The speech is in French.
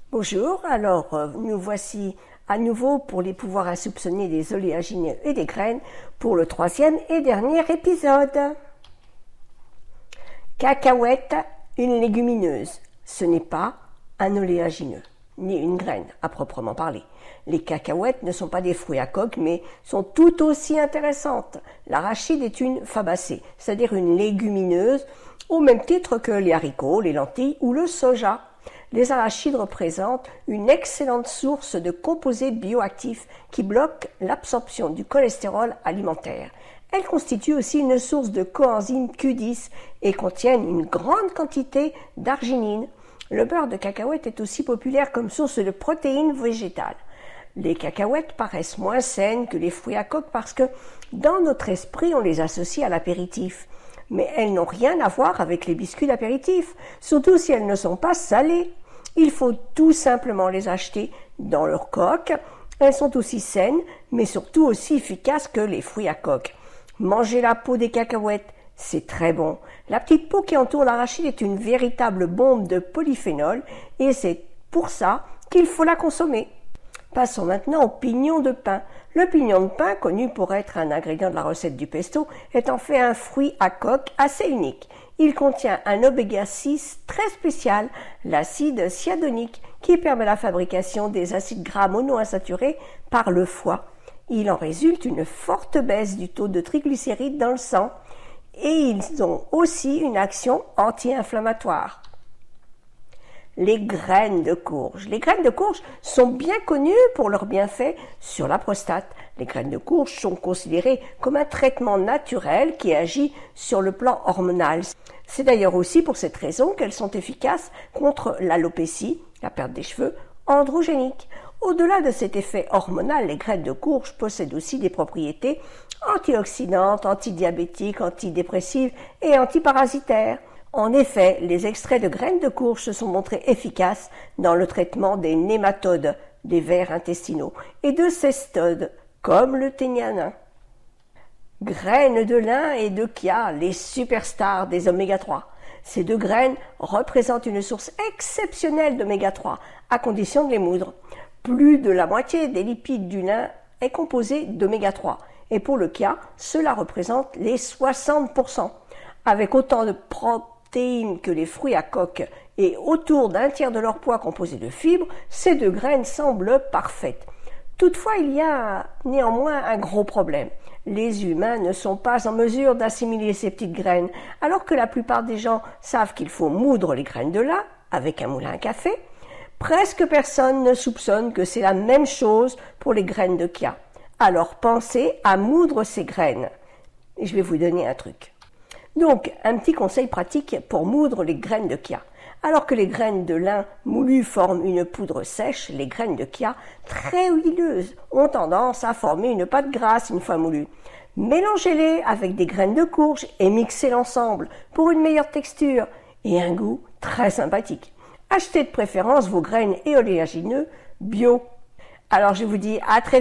Bonjour, alors nous voici à nouveau pour les pouvoirs insoupçonnés des oléagineux et des graines pour le troisième et dernier épisode. Cacahuète, une légumineuse, ce n'est pas un oléagineux, ni une graine à proprement parler. Les cacahuètes ne sont pas des fruits à coque, mais sont tout aussi intéressantes. L'arachide est une fabacée, c'est-à-dire une légumineuse, au même titre que les haricots, les lentilles ou le soja. Les arachides représentent une excellente source de composés bioactifs qui bloquent l'absorption du cholestérol alimentaire. Elles constituent aussi une source de coenzyme Q10 et contiennent une grande quantité d'arginine. Le beurre de cacahuète est aussi populaire comme source de protéines végétales. Les cacahuètes paraissent moins saines que les fruits à coque parce que dans notre esprit on les associe à l'apéritif. Mais elles n'ont rien à voir avec les biscuits d'apéritif, surtout si elles ne sont pas salées. Il faut tout simplement les acheter dans leur coque. Elles sont aussi saines, mais surtout aussi efficaces que les fruits à coque. Manger la peau des cacahuètes, c'est très bon. La petite peau qui entoure l'arachide est une véritable bombe de polyphénol et c'est pour ça qu'il faut la consommer. Passons maintenant au pignon de pin. Le pignon de pin, connu pour être un ingrédient de la recette du pesto, est en fait un fruit à coque assez unique. Il contient un oméga 6 très spécial, l'acide cyanidonique, qui permet la fabrication des acides gras monoinsaturés par le foie. Il en résulte une forte baisse du taux de triglycérides dans le sang et ils ont aussi une action anti-inflammatoire. Les graines de courge. Les graines de courge sont bien connues pour leurs bienfaits sur la prostate. Les graines de courge sont considérées comme un traitement naturel qui agit sur le plan hormonal. C'est d'ailleurs aussi pour cette raison qu'elles sont efficaces contre l'alopécie, la perte des cheveux, androgénique. Au-delà de cet effet hormonal, les graines de courge possèdent aussi des propriétés antioxydantes, antidiabétiques, antidépressives et antiparasitaires. En effet, les extraits de graines de courge se sont montrés efficaces dans le traitement des nématodes, des vers intestinaux, et de cestodes, comme le ténianin. Graines de lin et de chia, les superstars des oméga 3. Ces deux graines représentent une source exceptionnelle d'oméga 3, à condition de les moudre. Plus de la moitié des lipides du lin est composée d'oméga 3, et pour le chia, cela représente les 60%. Avec autant de protéines que les fruits à coque et autour d'un tiers de leur poids composé de fibres, ces deux graines semblent parfaites. Toutefois, il y a néanmoins un gros problème. Les humains ne sont pas en mesure d'assimiler ces petites graines, alors que la plupart des gens savent qu'il faut moudre les graines de lin avec un moulin à café. Presque personne ne soupçonne que c'est la même chose pour les graines de chia. Alors pensez à moudre ces graines. Et je vais vous donner un truc. Donc, un petit conseil pratique pour moudre les graines de chia. Alors que les graines de lin moulues forment une poudre sèche, les graines de chia, très huileuses, ont tendance à former une pâte grasse une fois moulues. Mélangez-les avec des graines de courge et mixez l'ensemble pour une meilleure texture et un goût très sympathique. Achetez de préférence vos graines et oléagineux bio. Alors je vous dis à très vite.